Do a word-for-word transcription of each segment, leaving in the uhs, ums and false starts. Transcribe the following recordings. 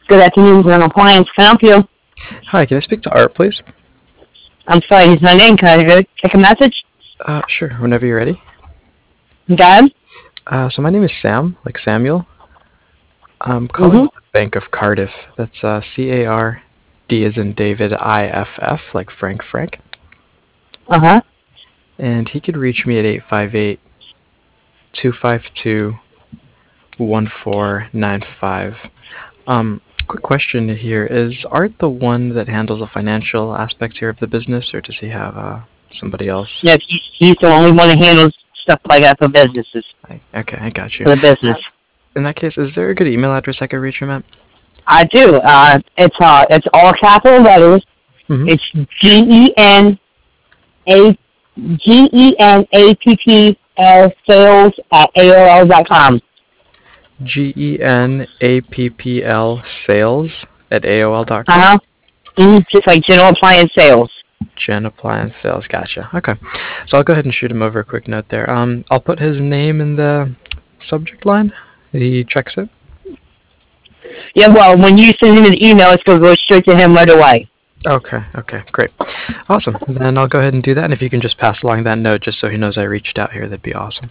Good afternoon, Glen Appliance. Can I help you? Hi, can I speak to Art, please? I'm sorry, he's not in. Can I go take a message? Uh, sure, whenever you're ready. Dad? Uh, so my name is Sam, like Samuel. I'm calling Mm-hmm. with the Bank of Cardiff. That's uh, C A R D as in David, I F F, like Frank Frank. Uh-huh. And he could reach me at eight five eight, two five two, one four nine five. Um, quick question here. Is Art the one that handles the financial aspects here of the business, or does he have uh, somebody else? Yes, he's, he's the only one that handles stuff like that for businesses, I, okay, I got you. for the business. In that case, is there a good email address I could reach him at? I do. Uh, it's, uh, it's all capital letters. Mm-hmm. It's G E N A G E N A P P L sales at A O L dot com. G E N A P P L sales at A O L dot com. Uh-huh. Mm-hmm. Just like general appliance sales. Gen Appliance Sales, gotcha. Okay. So I'll go ahead and shoot him over a quick note there. Um, I'll put his name in the subject line. He checks it. Yeah, well, when you send him an email, it's going to go straight to him right away. Okay, okay, great. Awesome. Then I'll go ahead and do that, and if you can just pass along that note just so he knows I reached out here, that'd be awesome.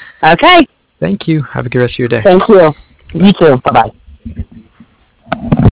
Okay. Thank you. Have a good rest of your day. Thank you. You too. Bye-bye.